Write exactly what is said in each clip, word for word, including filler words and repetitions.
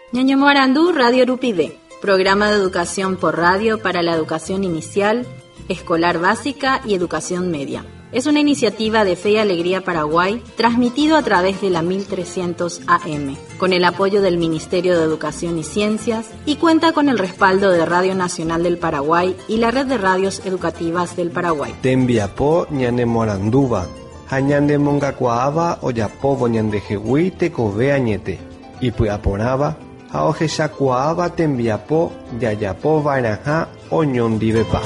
Ñaño Morandú, Radio Rupide, programa de educación por radio para la educación inicial, escolar básica y educación media. Es una iniciativa de Fe y Alegría Paraguay, transmitido a través de la mil trescientos A M, con el apoyo del Ministerio de Educación y Ciencias, y cuenta con el respaldo de Radio Nacional del Paraguay y la Red de Radios Educativas del Paraguay. Tembiapo ñane Moranduba, hañande mongacuaaba oyapobo ñande jehui tekove añete, y puyaporaba, haoje shakuaaba tembiapo yayapo vairaja oñondivepa.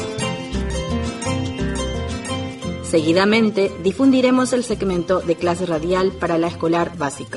Seguidamente, difundiremos el segmento de clase radial para la escolar básica.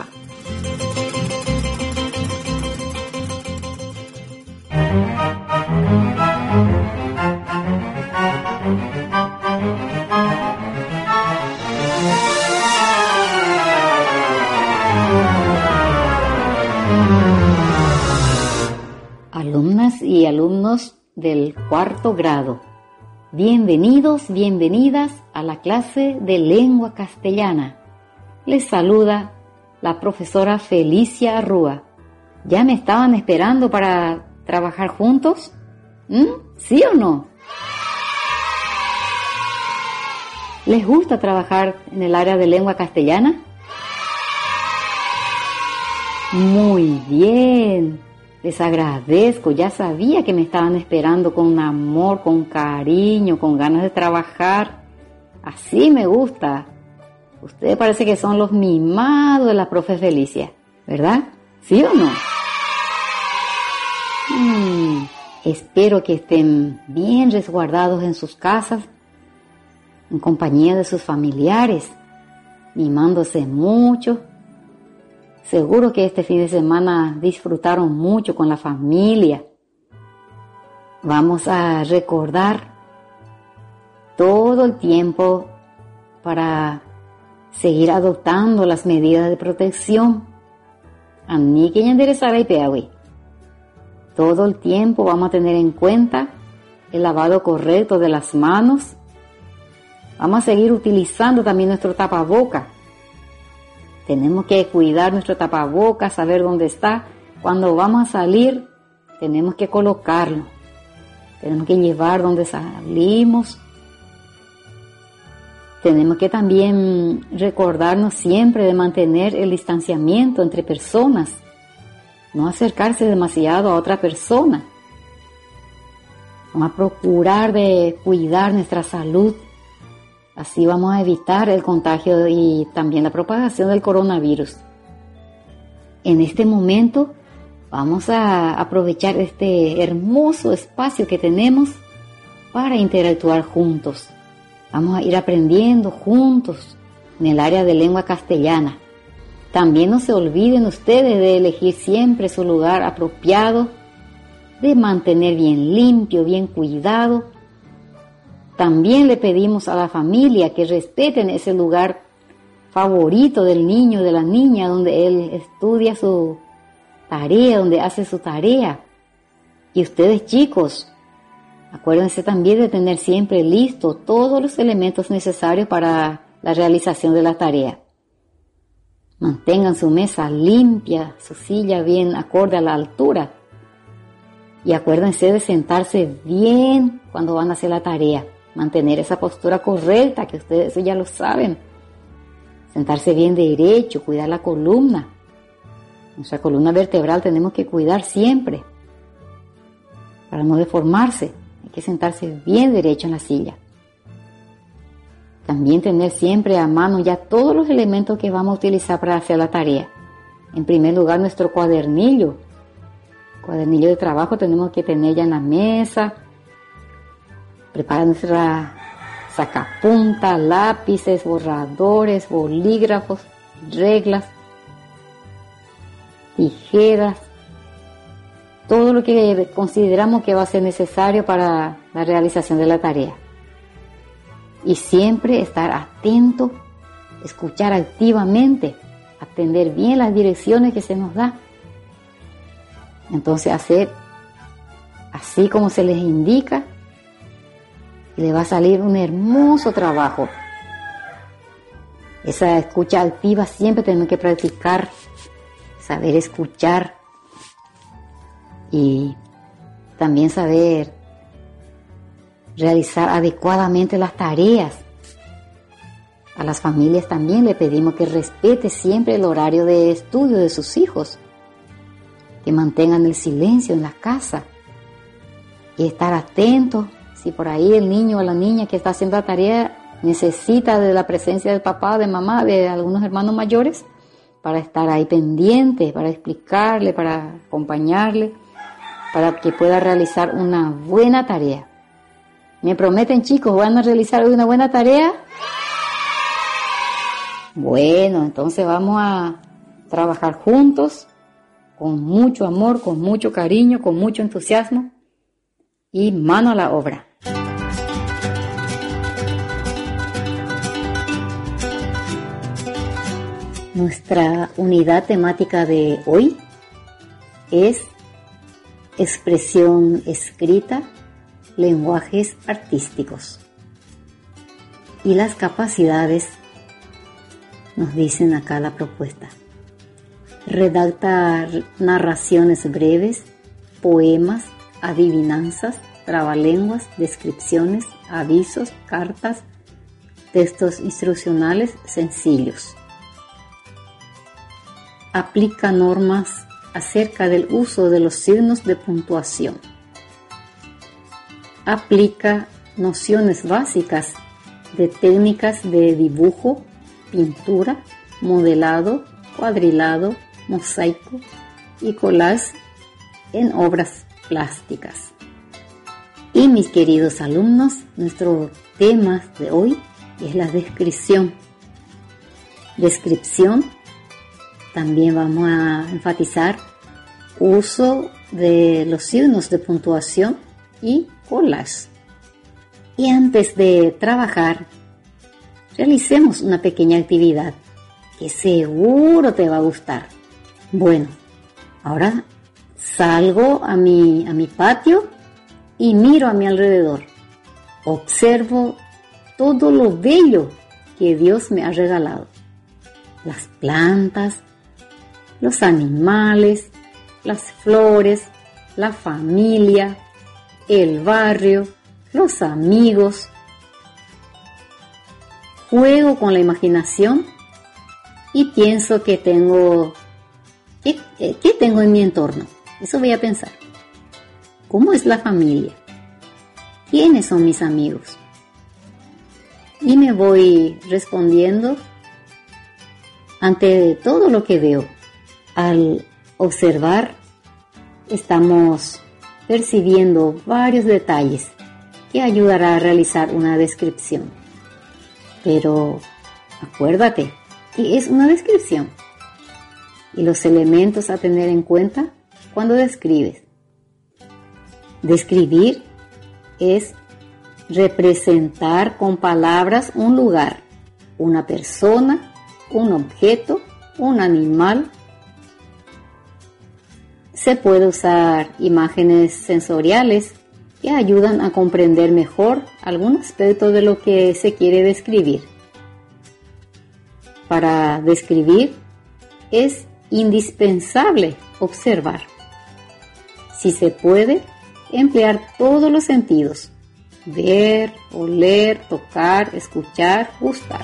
Alumnas y alumnos del cuarto grado, bienvenidos, bienvenidas a la clase de lengua castellana. Les saluda la profesora Felicia Arrúa. ¿Ya me estaban esperando para trabajar juntos? ¿Mm? ¿Sí o no? ¿Les gusta trabajar en el área de lengua castellana? Muy bien. Les agradezco, ya sabía que me estaban esperando con amor, con cariño, con ganas de trabajar. Así me gusta. Ustedes parece que son los mimados de la profe Felicia, ¿verdad? ¿Sí o no? Hmm, espero que estén bien resguardados en sus casas, en compañía de sus familiares, mimándose mucho. Seguro que este fin de semana disfrutaron mucho con la familia. Vamos a recordar todo el tiempo para seguir adoptando las medidas de protección. Todo el tiempo vamos a tener en cuenta el lavado correcto de las manos. Vamos a seguir utilizando también nuestro tapabocas. Tenemos que cuidar nuestro tapabocas, saber dónde está. Cuando vamos a salir, tenemos que colocarlo. Tenemos que llevar donde salimos. Tenemos que también recordarnos siempre de mantener el distanciamiento entre personas. No acercarse demasiado a otra persona. Vamos a procurar de cuidar nuestra salud. Así vamos a evitar el contagio y también la propagación del coronavirus. En este momento vamos a aprovechar este hermoso espacio que tenemos para interactuar juntos. Vamos a ir aprendiendo juntos en el área de lengua castellana. También no se olviden ustedes de elegir siempre su lugar apropiado, de mantener bien limpio, bien cuidado. También le pedimos a la familia que respeten ese lugar favorito del niño, de la niña, donde él estudia su tarea, donde hace su tarea. Y ustedes, chicos, acuérdense también de tener siempre listos todos los elementos necesarios para la realización de la tarea. Mantengan su mesa limpia, su silla bien acorde a la altura. Y acuérdense de sentarse bien cuando van a hacer la tarea. Mantener esa postura correcta, que ustedes ya lo saben. Sentarse bien derecho, cuidar la columna. Nuestra columna vertebral tenemos que cuidar siempre, para no deformarse. Hay que sentarse bien derecho en la silla. También tener siempre a mano ya todos los elementos que vamos a utilizar para hacer la tarea. En primer lugar, nuestro cuadernillo. Cuadernillo de trabajo tenemos que tener ya en la mesa. Prepara nuestra sacapunta, lápices, borradores, bolígrafos, reglas, tijeras, todo lo que consideramos que va a ser necesario para la realización de la tarea. Y siempre estar atento, escuchar activamente, atender bien las direcciones que se nos da. Entonces hacer así como se les indica y le va a salir un hermoso trabajo. Esa escucha activa siempre tenemos que practicar, saber escuchar y también saber realizar adecuadamente las tareas. A las familias también le pedimos que respete siempre el horario de estudio de sus hijos, que mantengan el silencio en la casa y estar atentos si por ahí el niño o la niña que está haciendo la tarea necesita de la presencia del papá, de mamá, de algunos hermanos mayores, para estar ahí pendiente, para explicarle, para acompañarle, para que pueda realizar una buena tarea. ¿Me prometen, chicos, van a realizar hoy una buena tarea? Bueno, entonces vamos a trabajar juntos, con mucho amor, con mucho cariño, con mucho entusiasmo y mano a la obra. Nuestra unidad temática de hoy es expresión escrita, lenguajes artísticos. Y las capacidades nos dicen acá la propuesta. Redacta narraciones breves, poemas, adivinanzas, trabalenguas, descripciones, avisos, cartas, textos instruccionales sencillos. Aplica normas acerca del uso de los signos de puntuación. Aplica nociones básicas de técnicas de dibujo, pintura, modelado, cuadrilado, mosaico y collage en obras plásticas. Y mis queridos alumnos, nuestro tema de hoy es la descripción. Descripción, también vamos a enfatizar uso de los signos de puntuación y collage. Y antes de trabajar, realicemos una pequeña actividad que seguro te va a gustar. Bueno, ahora salgo a mi, a mi patio y miro a mi alrededor. Observo todo lo bello que Dios me ha regalado. Las plantas, los animales, las flores, la familia, el barrio, los amigos. Juego con la imaginación y pienso que tengo, ¿qué, qué tengo en mi entorno? Eso voy a pensar. ¿Cómo es la familia? ¿Quiénes son mis amigos? Y me voy respondiendo ante todo lo que veo. Al observar, estamos percibiendo varios detalles que ayudará a realizar una descripción. Pero acuérdate que es una descripción y los elementos a tener en cuenta cuando describes. Describir es representar con palabras un lugar, una persona, un objeto, un animal. Se puede usar imágenes sensoriales que ayudan a comprender mejor algún aspecto de lo que se quiere describir. Para describir es indispensable observar. Si se puede, emplear todos los sentidos: ver, oler, tocar, escuchar, gustar.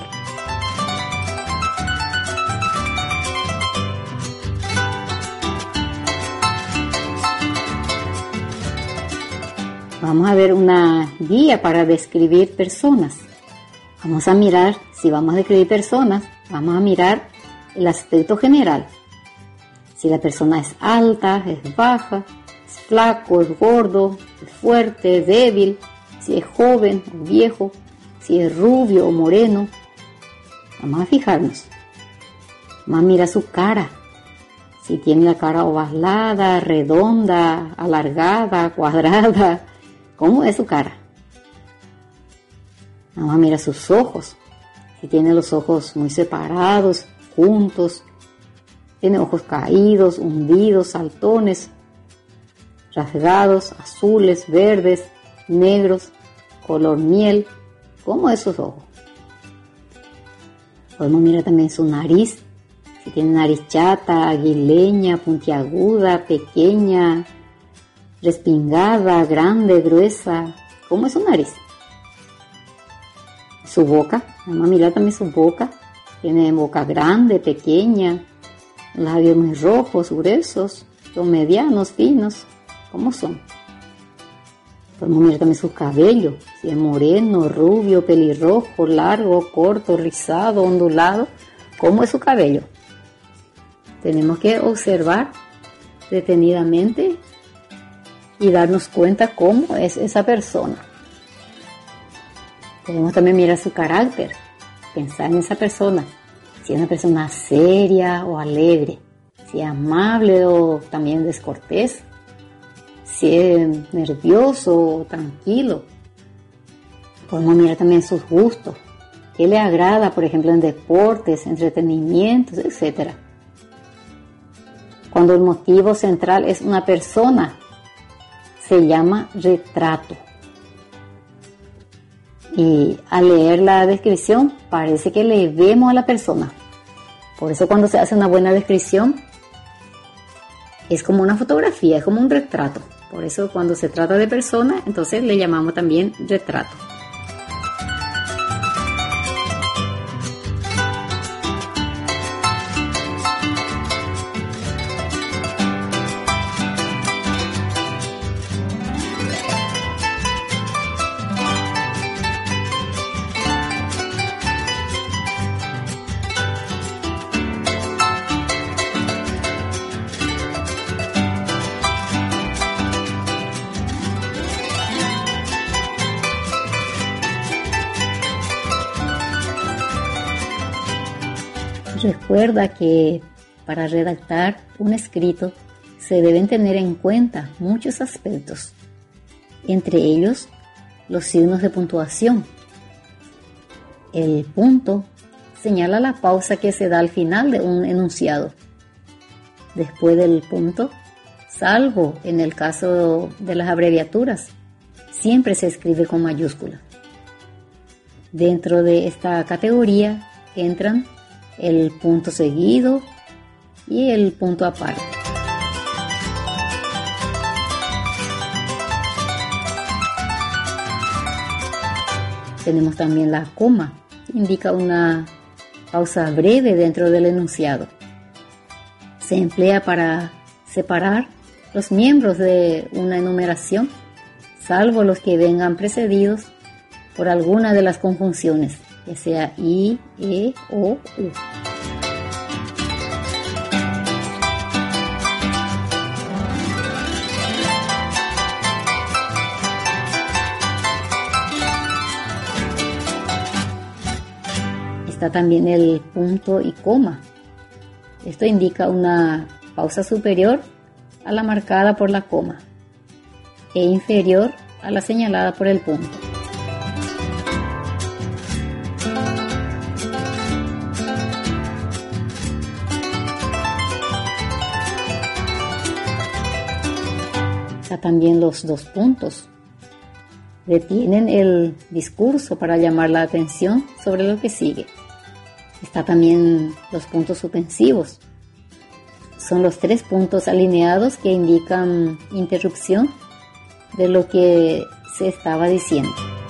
Vamos a ver una guía para describir personas. Vamos a mirar, si vamos a describir personas, vamos a mirar el aspecto general. Si la persona es alta, es baja, es flaco, es gordo, es fuerte, es débil, si es joven o viejo, si es rubio o moreno. Vamos a fijarnos. Vamos a mirar su cara. Si tiene la cara ovalada, redonda, alargada, cuadrada. ¿Cómo es su cara? Vamos a mirar sus ojos. Si tiene los ojos muy separados, juntos. Tiene ojos caídos, hundidos, saltones, rasgados, azules, verdes, negros, color miel. ¿Cómo es sus ojos? Podemos mirar también su nariz. Si tiene nariz chata, aguileña, puntiaguda, pequeña, respingada, grande, gruesa. ¿Cómo es su nariz? Su boca, vamos a mirar también su boca. Tiene boca grande, pequeña, labios muy rojos, gruesos, son medianos, finos. ¿Cómo son? Podemos mirar también su cabello, si es moreno, rubio, pelirrojo, largo, corto, rizado, ondulado. ¿Cómo es su cabello? Tenemos que observar detenidamente y darnos cuenta cómo es esa persona. Podemos también mirar su carácter, pensar en esa persona, si es una persona seria o alegre, si es amable o también descortés, si es nervioso o tranquilo. Podemos mirar también sus gustos, qué le agrada, por ejemplo, en deportes, entretenimientos, etcétera. Cuando el motivo central es una persona, se llama retrato. Y al leer la descripción, parece que le vemos a la persona. Por eso cuando se hace una buena descripción, es como una fotografía, es como un retrato. Por eso cuando se trata de persona, entonces le llamamos también retrato. Recuerda que para redactar un escrito se deben tener en cuenta muchos aspectos, entre ellos los signos de puntuación. El punto señala la pausa que se da al final de un enunciado. Después del punto, salvo en el caso de las abreviaturas, siempre se escribe con mayúscula. Dentro de esta categoría entran el punto seguido y el punto aparte. Tenemos también la coma, que indica una pausa breve dentro del enunciado. Se emplea para separar los miembros de una enumeración, salvo los que vengan precedidos por alguna de las conjunciones, ya sea I, E o U. Está también el punto y coma. Esto indica una pausa superior a la marcada por la coma e inferior a la señalada por el punto. También los dos puntos. Detienen el discurso para llamar la atención sobre lo que sigue. Está también los puntos suspensivos. Son los tres puntos alineados que indican interrupción de lo que se estaba diciendo.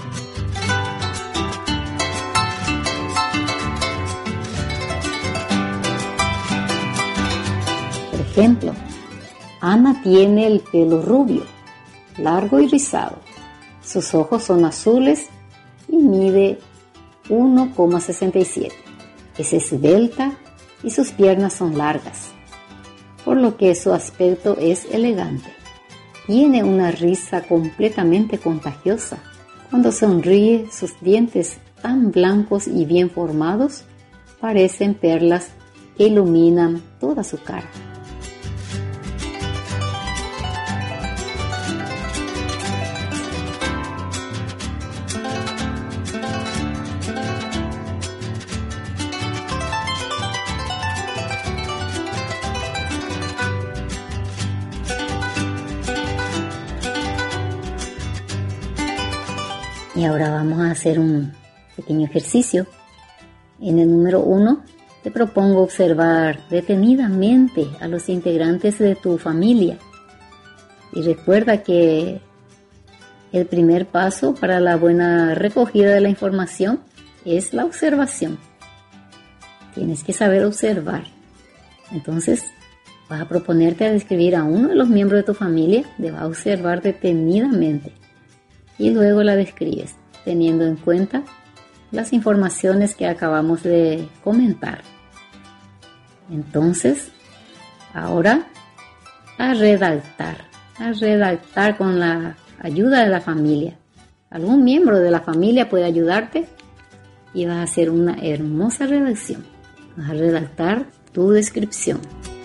Por ejemplo, Ana tiene el pelo rubio, largo y rizado. Sus ojos son azules y mide uno coma sesenta y siete. Es esbelta y sus piernas son largas, por lo que su aspecto es elegante. Tiene una risa completamente contagiosa. Cuando sonríe, sus dientes tan blancos y bien formados parecen perlas que iluminan toda su cara. Y ahora vamos a hacer un pequeño ejercicio. En el número uno te propongo observar detenidamente a los integrantes de tu familia Y recuerda que el primer paso para la buena recogida de la información es la observación. Tienes que saber observar. Entonces, vas a proponerte a describir a uno de los miembros de tu familia, le vas a observar detenidamente y luego la describes, teniendo en cuenta las informaciones que acabamos de comentar. Entonces, ahora a redactar, a redactar con la ayuda de la familia. Algún miembro de la familia puede ayudarte y vas a hacer una hermosa redacción. Vas a redactar tu descripción.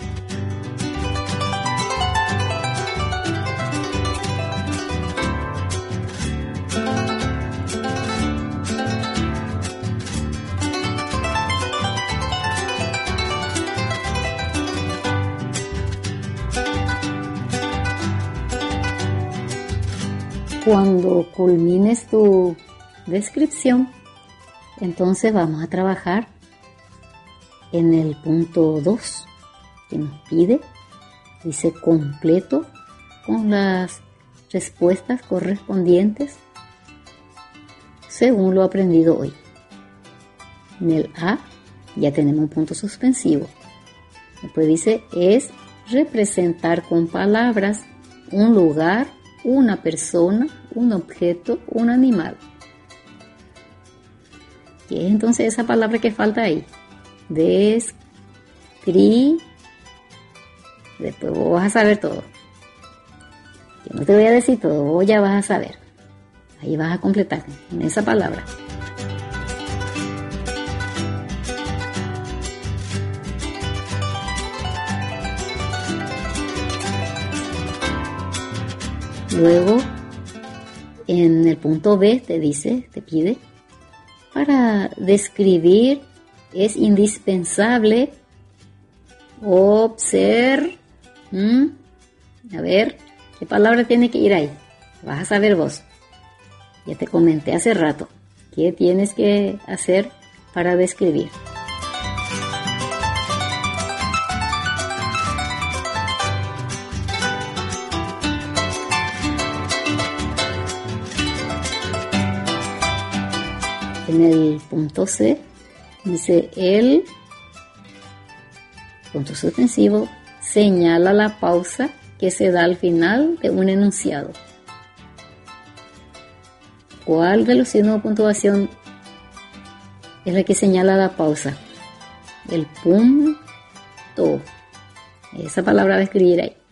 Cuando culmines tu descripción, entonces vamos a trabajar en el punto dos que nos pide, dice completo con las respuestas correspondientes según lo aprendido hoy. En el A ya tenemos un punto suspensivo. Después dice es representar con palabras un lugar, una persona, un objeto, un animal. ¿Qué es entonces esa palabra que falta ahí? Descri. Después vos vas a saber todo. Yo no te voy a decir todo, vos ya vas a saber. Ahí vas a completar en esa palabra. Luego, en el punto B te dice, te pide, para describir es indispensable observar. ¿Mm? A ver, ¿qué palabra tiene que ir ahí? Vas a saber vos. Ya te comenté hace rato. ¿Qué tienes que hacer para describir? En el punto C dice el punto suspensivo señala la pausa que se da al final de un enunciado. ¿Cuál de los signos de puntuación es la que señala la pausa? El punto. Esa palabra va a escribir ahí.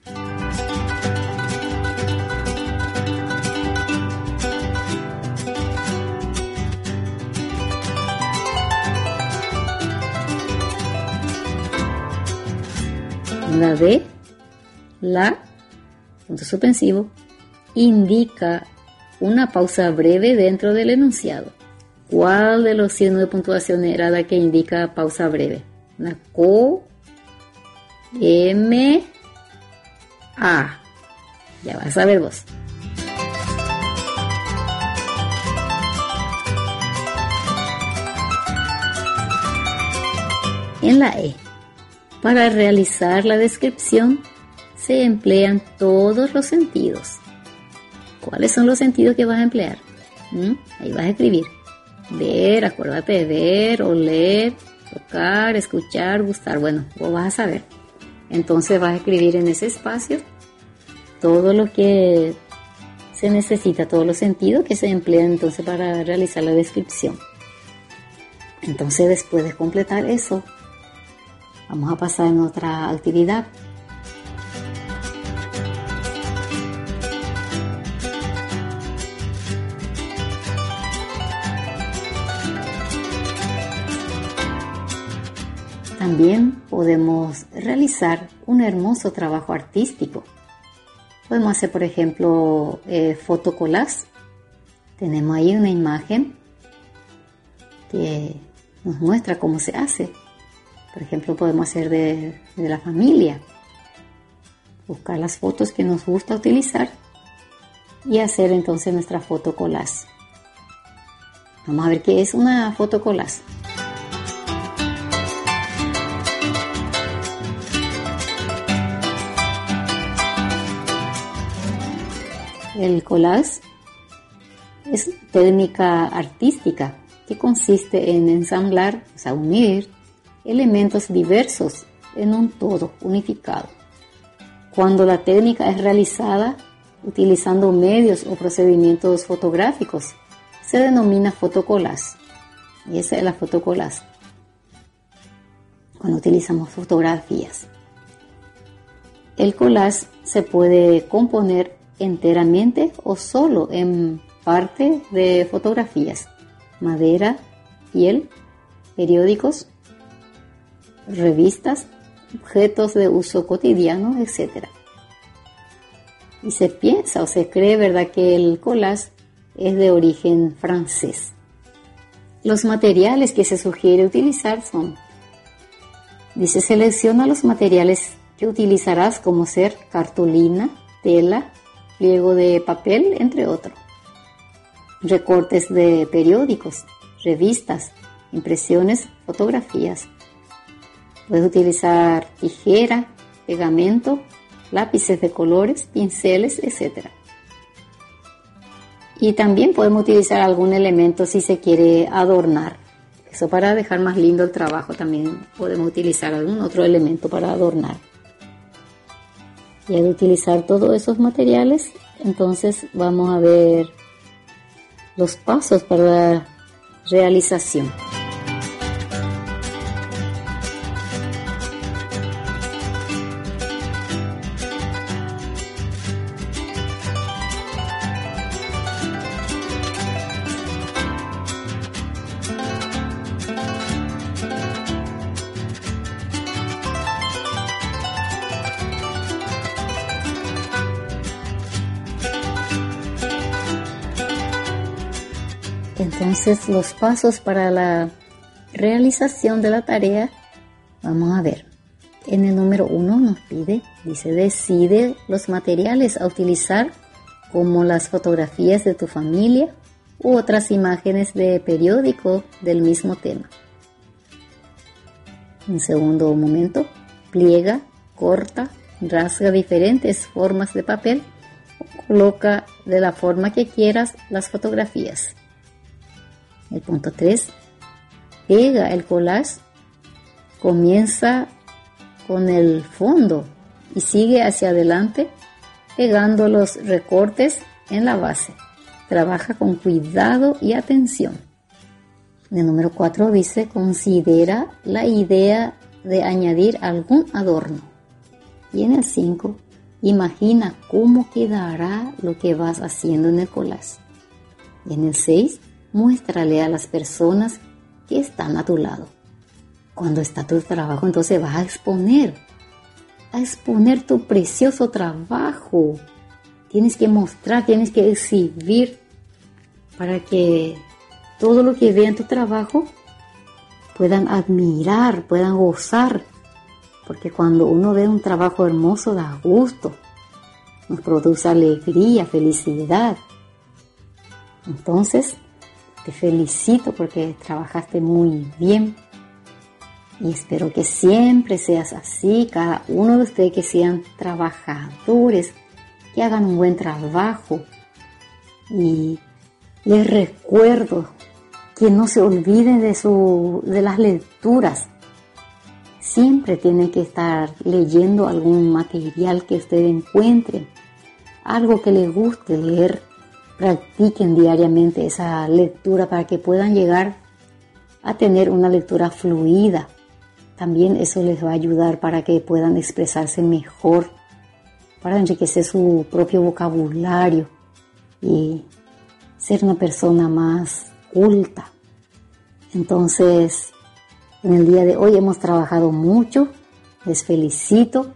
La D, la, punto suspensivo, indica una pausa breve dentro del enunciado. ¿Cuál de los signos de puntuación era la que indica pausa breve? La co, M, A. Ya vas a ver vos. En la E, para realizar la descripción se emplean todos los sentidos. ¿Cuáles son los sentidos que vas a emplear? ¿Mm? Ahí vas a escribir. Ver, acuérdate de ver, oler, tocar, escuchar, gustar. Bueno, vos vas a saber. Entonces vas a escribir en ese espacio todo lo que se necesita, todos los sentidos que se emplean entonces para realizar la descripción. Entonces después de completar eso, vamos a pasar en otra actividad. También podemos realizar un hermoso trabajo artístico. Podemos hacer, por ejemplo, eh, fotocollage. Tenemos ahí una imagen que nos muestra cómo se hace. Por ejemplo, podemos hacer de, de la familia. Buscar las fotos que nos gusta utilizar y hacer entonces nuestra fotocollage. Vamos a ver qué es una fotocollage. El collage es técnica artística que consiste en ensamblar, o sea, unir elementos diversos en un todo unificado. Cuando la técnica es realizada utilizando medios o procedimientos fotográficos, se denomina fotocollage. Y esa es la fotocollage, cuando utilizamos fotografías. El collage se puede componer enteramente o solo en parte de fotografías, madera, piel, periódicos, revistas, objetos de uso cotidiano, etcétera. Y se piensa o se cree, ¿verdad?, que el collage es de origen francés. Los materiales que se sugiere utilizar son, dice, selecciona los materiales que utilizarás como ser cartulina, tela, pliego de papel, entre otros. Recortes de periódicos, revistas, impresiones, fotografías. Puedes utilizar tijera, pegamento, lápices de colores, pinceles, etcétera. Y también podemos utilizar algún elemento si se quiere adornar. Eso para dejar más lindo el trabajo, también podemos utilizar algún otro elemento para adornar. Y al utilizar todos esos materiales, entonces vamos a ver los pasos para la realización. Entonces, los pasos para la realización de la tarea, vamos a ver. En el número uno nos pide, dice, decide los materiales a utilizar, como las fotografías de tu familia u otras imágenes de periódico del mismo tema. En segundo momento, pliega, corta, rasga diferentes formas de papel o coloca de la forma que quieras las fotografías. El punto tres, pega el collage, comienza con el fondo y sigue hacia adelante pegando los recortes en la base. Trabaja con cuidado y atención. En el número cuatro dice, considera la idea de añadir algún adorno. Y en el cinco, imagina cómo quedará lo que vas haciendo en el collage. Y en el seis, muéstrale a las personas que están a tu lado. Cuando está tu trabajo, entonces vas a exponer, a exponer tu precioso trabajo. Tienes que mostrar, tienes que exhibir para que todo lo que vean tu trabajo puedan admirar, puedan gozar. Porque cuando uno ve un trabajo hermoso, da gusto, nos produce alegría, felicidad. Entonces, te felicito porque trabajaste muy bien y espero que siempre seas así, cada uno de ustedes que sean trabajadores, que hagan un buen trabajo. Y les recuerdo que no se olviden de, su, de las lecturas. Siempre tienen que estar leyendo algún material que ustedes encuentren, algo que les guste leer. Practiquen diariamente esa lectura para que puedan llegar a tener una lectura fluida. También eso les va a ayudar para que puedan expresarse mejor, para enriquecer su propio vocabulario y ser una persona más culta. Entonces, en el día de hoy hemos trabajado mucho, les felicito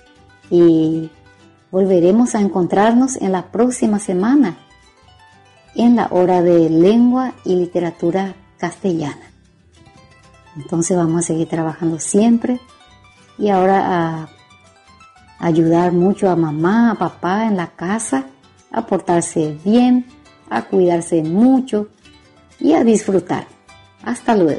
y volveremos a encontrarnos en la próxima semana en la hora de lengua y literatura castellana. Entonces vamos a seguir trabajando siempre y ahora a ayudar mucho a mamá, a papá en la casa, a portarse bien, a cuidarse mucho y a disfrutar. Hasta luego.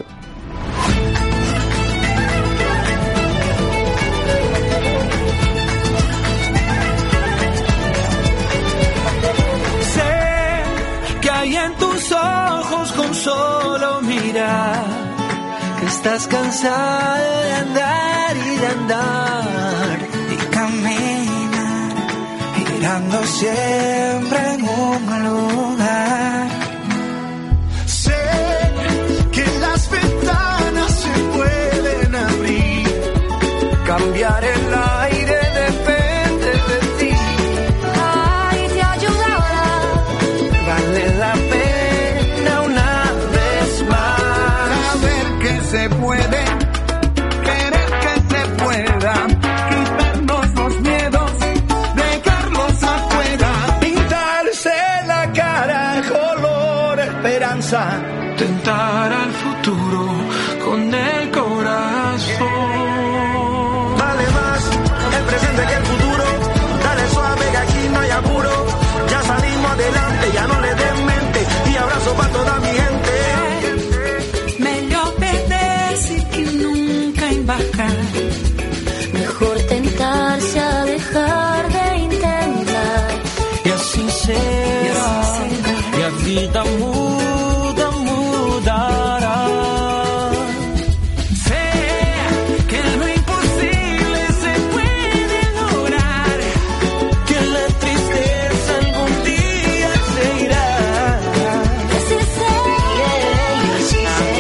dirá que estás cansado de andar y de andar y caminar, girando siempre en un lugar. Sé que las ventanas se pueden abrir, cambiar el aire depende de ti. Ay, te ayudará. Vale la pena una vez más. Saber que se puede, querer que se pueda, quitarnos los miedos, dejarlos afuera. Pintarse la cara color esperanza, Tentar al futuro con el corazón. vale más el presente que el futuro. Dale suave que aquí no hay apuro. Ya salimos adelante, ya no le den mente. Y abrazo para toda mi gente. Melhor perder-se que nunca embarcar. Mejor tentarse a dejar de intentar. Y así será, y a vida muda, mudará. Sé que lo imposible se puede lograr, que la tristeza algún día se irá. Así será, así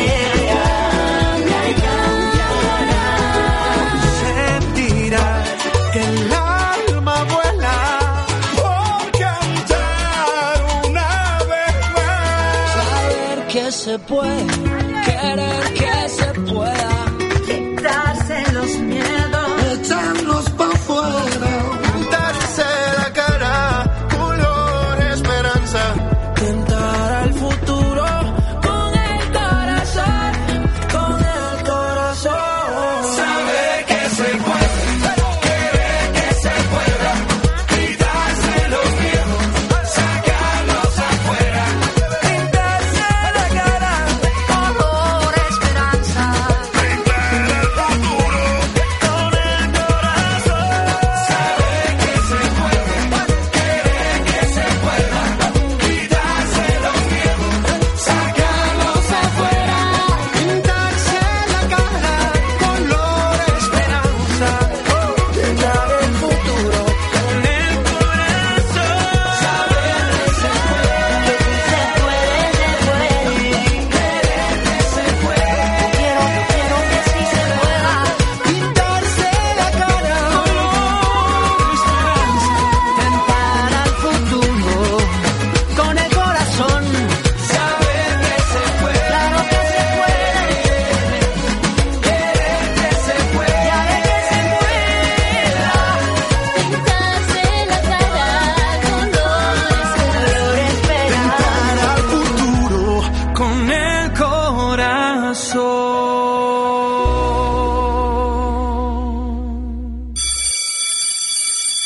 será. Sentirá que el alma vuela por cantar una vez más. Saber que se puede, querer que se pueda, Quitarse los miedos. echarnos pa' fuera, pintarse la cara color esperanza, tentar al futuro con el corazón, con el corazón. Saber que se puede, querer que se pueda, quitarse los miedos, sacarlos afuera, pintarse la cara color esperanza, tentar al futuro con el corazón. Saber que se puede, querer que se pueda, quitarse los miedos, sacarlos afuera, pintarse la cara color esperanza, tentar el futuro con el corazón. Saber que se puede, se puede, se puede, querer que se puede, quiero, quiero que sí se pueda, pintarse la cara color esperanza, tentar al futuro con el corazón. Saber que se puede, claro que se puede, querer que se puede, ya ve que se pueda, Pintarse la cara color esperanza. tentar al futuro con el corazón.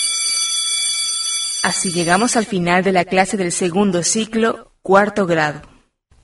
Así llegamos al final de la clase del segundo ciclo, cuarto grado.